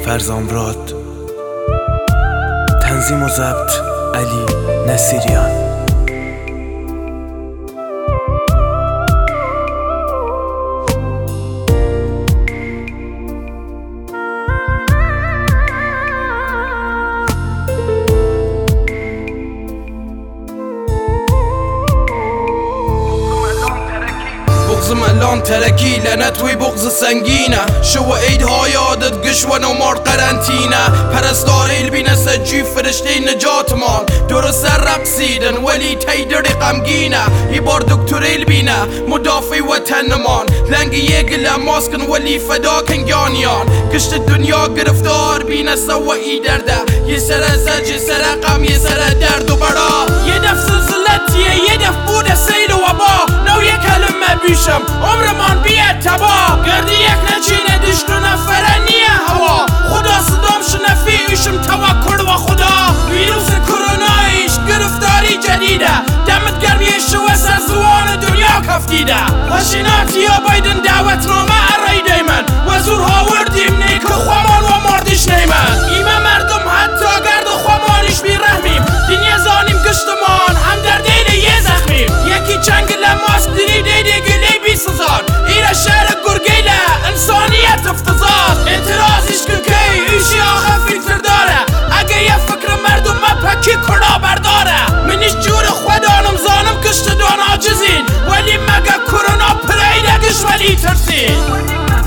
فرزامراد. تنظیم و ضبط علی نصیریان. بغزم الان ترکی لعنت وی بغز سنگینه شو عیدهای عادت گشون و مار قرنطینه پرستار البینه سجی فرشته نجاتمان درست رقصیدن ولی تیدر غمگینه ای بار دکتر البینه مدافع وطنمان لنگ یک لماسکن ولی فدا کنگانیان کشت دنیا گرفتار بینه سوایی درده یه سر زج یه سر غم یه سر درد و برا یه دف زلزلتیه یه دف بود سیل و وبا نو یک کلمه بیشم عمرمان بیاد تبا گردی یک نچینه دشت و نفرنیه هوا خدا صدام شنفی ایشم توکل و خدا ویروس کرونایش گرفتاری جدیده دمت گرمیش و سرزوان دنیا کفتیده خشیناتی یا بایدن دعوت نامه ارای دیمن و زورها وردیم نیک خوامان و مردش نیمن ایمه مردم حتی گرد خوامانش بیرحمیم دنیا زانیم گشتمان هم در دین یه زخمیم یکی چنگ لماس دینی دیده گلی بی سزار ایره شهر گرگیله انسانیت افتزار اعتراضش که ایشی آخه فیلتر داره اگه یه فکر مردم پکی کلا برداره منیش جور خودانم زانم کشت دان عاجزین ولی مگه کرونا پریدگش ولی ترسین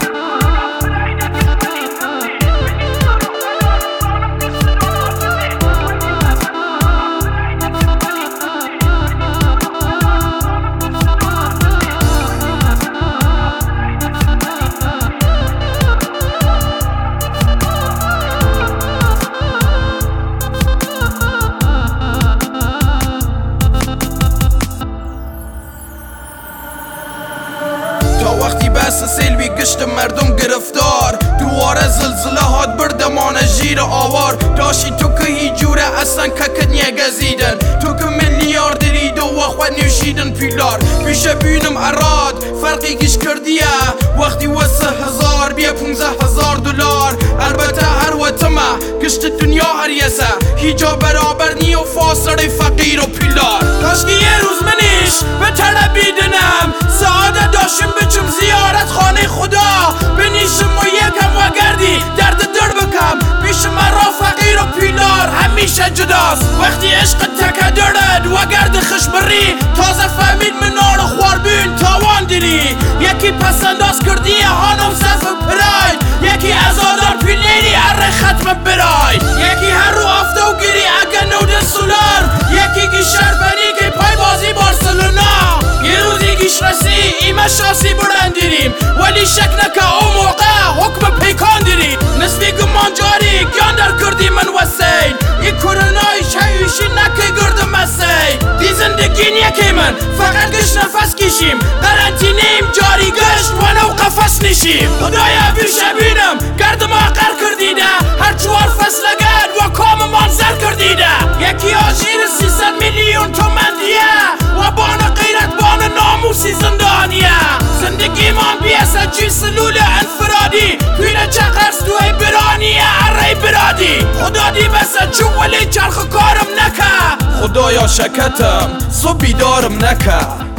وقتی بس سیلوی گشت مردم گرفتار دواره زلزله هاد بردمان جیر آوار داشتی تو که هی جوره اصلا ککت نگزیدن تو که میلیاردری دو وقت نوشیدن پیلار پیش بینم اراد فرقی گیش کردیه وقتی واسه 1000 بیا 15000 دلار البته هر وطمه گشت دنیا هریسه هیجا برابر نی و فاصله فقیر و پیلار کاشکی یه روز منیش به طلبیدنم سعادت داشتم بچم زیارت خانه خدا بنیشم و یکم و گردی درد در بکم پیش مرا فقیر و پیلار همیشه جداست وقتی عشق تکه درد و گرد خشبری تازه فهمید منار خوار بین تاوان دیری یکی پسنداز کردی هانم صف پراید یکی ازادار پیلیری اره ختم براید یکی هر رو آفته و گیری اگه نود سولار یکی گیشر بنی که پای بازی بارسلونا یه روزی گیش رسی ایمه شاسی برندیریم ولی شک نکه او موقع حکم پیکان دیریم نسبی گمان جاری گاندر کردی من وسیل ای کرونای شایوشی نکه گردم مسیل دی زندگی نیکی من فقط گشت نفس کشیم قرنطینیم جاری گشت و نو قفص نشیم خدایا بیشه بینم گردم آقر کردیده هر 4 فصل گرد و کام منظر کردیده یکی آجیر 300 میلیون تومن دیه و بان غیرت بان ناموسی زندانیه زندگی من بیسه جی سلول انفرادی توینه چه قرص توی برانیه اره برادی خدا دی بسه چون ولی چرخ کارم نکه خدایا شکتم صبح بیدارم نکه